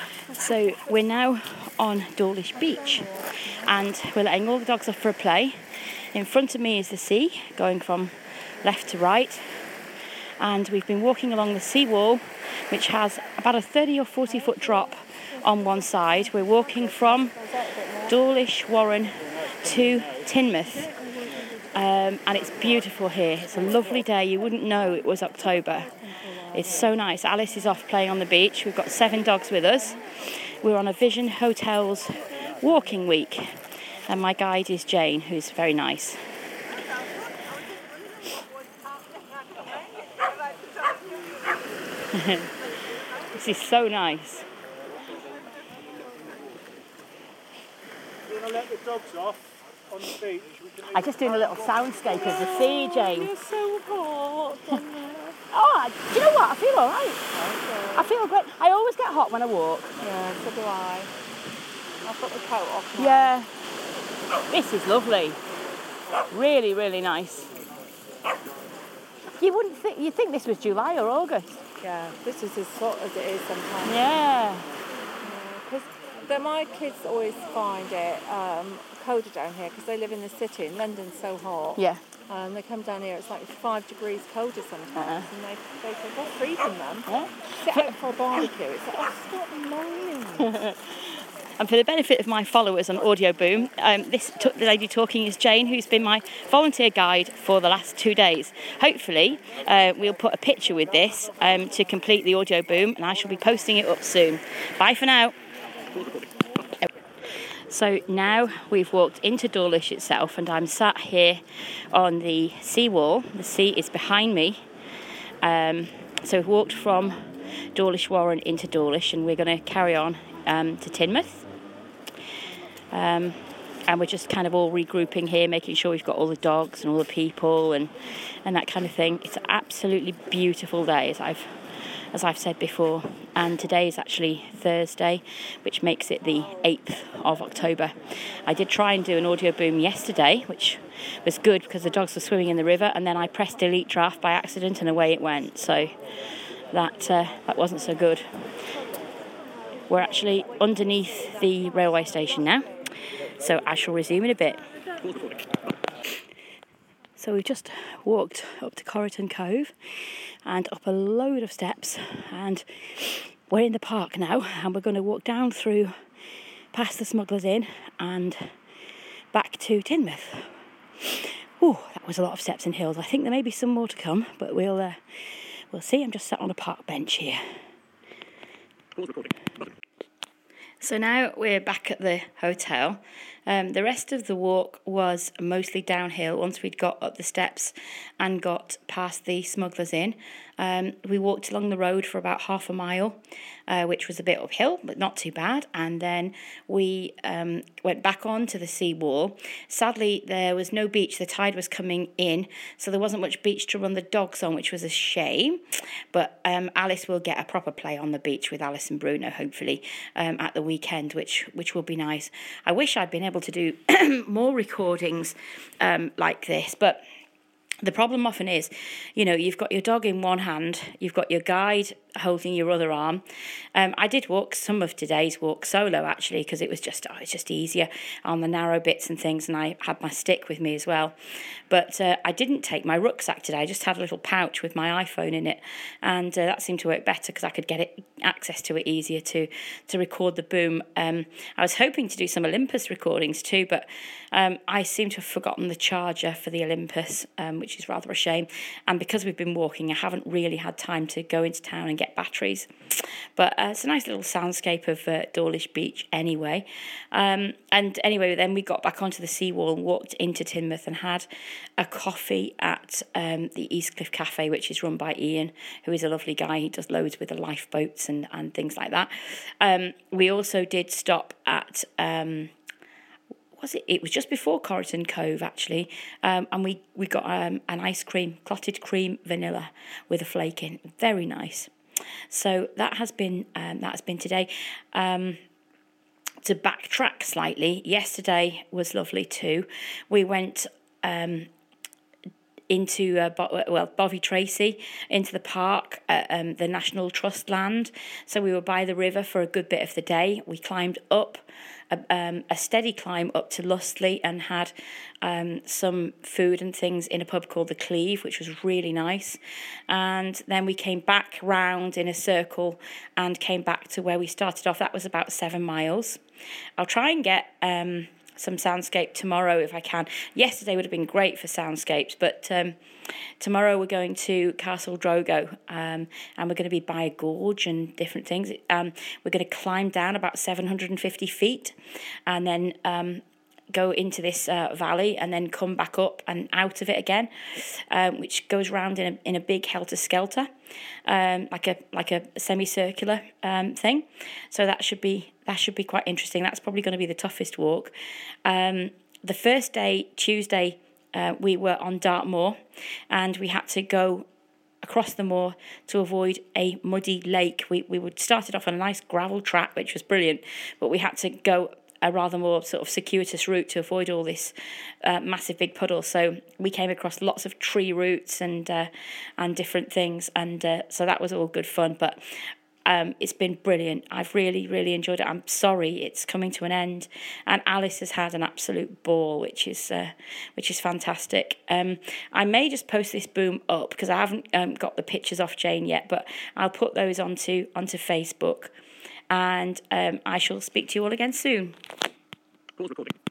So we're now on Dawlish Beach and we're letting all the dogs off for a play. In front of me is the sea, going from left to right. And we've been walking along the seawall, which has about a 30 or 40 foot drop on one side. We're walking from Dawlish Warren to Teignmouth. And it's beautiful here. It's a lovely day. You wouldn't know it was October. It's so nice. Alice is off playing on the beach. We've got 7 dogs with us. We're on a Vision Hotels walking week. And my guide is Jane, who's very nice. This is so nice. You want to let the dogs off on the beach? I'm just doing a little soundscape of the sea, Jane. You're so hot. Oh, do you know what? I feel all right. I feel great. I always get hot when I walk. Yeah, so do I. I'll put the coat off now. Yeah. This is lovely. Really, really nice. You'd think this was July or August. Yeah, this is as hot as it is sometimes. Yeah. Because my kids always find it colder down here because they live in the city and London's so hot. Yeah. They come down here, it's like 5 degrees colder sometimes, and they say, "What's freezing them?" Yeah. Sit out for a barbecue. It's like, oh, stop moaning. And for the benefit of my followers on Audio Boom, the lady talking is Jane, who's been my volunteer guide for the last 2 days. Hopefully, we'll put a picture with this to complete the Audio Boom, and I shall be posting it up soon. Bye for now. So now we've walked into Dawlish itself, and I'm sat here on the seawall. The sea is behind me. So we've walked from Dawlish Warren into Dawlish, and we're going to carry on to Teignmouth. And we're just kind of all regrouping here, making sure we've got all the dogs and all the people and that kind of thing. It's an absolutely beautiful day, as I've said before. And today is actually Thursday, which makes it the 8th of October. I did try and do an Audio Boom yesterday, which was good because the dogs were swimming in the river, and then I pressed delete draft by accident and away it went. So that wasn't so good. We're actually underneath the railway station now, so I shall resume in a bit. So we've just walked up to Corriton Cove and up a load of steps, and we're in the park now, and we're going to walk down through past the Smugglers Inn and back to Teignmouth. Oh, that was a lot of steps and hills. I think there may be some more to come, but we'll see. I'm just sat on a park bench here. So now we're back at the hotel. The rest of the walk was mostly downhill once we'd got up the steps and got past the Smugglers Inn. We walked along the road for about half a mile, which was a bit uphill, but not too bad. And then we went back onto the seawall. Sadly, there was no beach. The tide was coming in, so there wasn't much beach to run the dogs on, which was a shame. But Alice will get a proper play on the beach with Alice and Bruno, hopefully, at the weekend, which will be nice. I wish I'd been able to do more recordings like this, but the problem often is, you've got your dog in one hand, you've got your guide holding your other arm. I did walk some of today's walk solo, actually, because it's just easier on the narrow bits and things, and I had my stick with me as well. But I didn't take my rucksack today. I just had a little pouch with my iPhone in it, and that seemed to work better because I could get access to it easier to record the boom. I was hoping to do some Olympus recordings too, but I seem to have forgotten the charger for the Olympus, which is rather a shame. And because we've been walking, I haven't really had time to go into town and get batteries. But it's a nice little soundscape of Dawlish Beach anyway. And anyway, then we got back onto the seawall and walked into Teignmouth and had a coffee at the Eastcliff Cafe, which is run by Ian, who is a lovely guy. He does loads with the lifeboats and things like that. We also did stop at... It was just before Corriton Cove, actually, and we got an ice cream, clotted cream vanilla with a flake in. Very nice. So that has been today. To backtrack slightly, yesterday was lovely too. We went into Bovey Tracy, into the park, the National Trust land. So we were by the river for a good bit of the day. We climbed up a steady climb up to Lustley and had some food and things in a pub called the Cleve, which was really nice. And then we came back round in a circle and came back to where we started off. That was about 7 miles. I'll try and get some soundscape tomorrow if I can. Yesterday would have been great for soundscapes, but tomorrow we're going to Castle Drogo, and we're going to be by a gorge and different things. We're going to climb down about 750 feet and then go into this valley and then come back up and out of it again, which goes round in a big helter-skelter, like a semicircular thing. So that should be quite interesting. That's probably going to be the toughest walk. The first day, Tuesday, we were on Dartmoor, and we had to go across the moor to avoid a muddy lake. We started off on a nice gravel track, which was brilliant, but we had to go a rather more sort of circuitous route to avoid all this massive big puddle. So we came across lots of tree roots and different things, and so that was all good fun. But it's been brilliant. I've really, really enjoyed it. I'm sorry it's coming to an end, and Alice has had an absolute ball, which is fantastic. I may just post this boom up because I haven't got the pictures off Jane yet, but I'll put those onto Facebook, and I shall speak to you all again soon. Pause recording.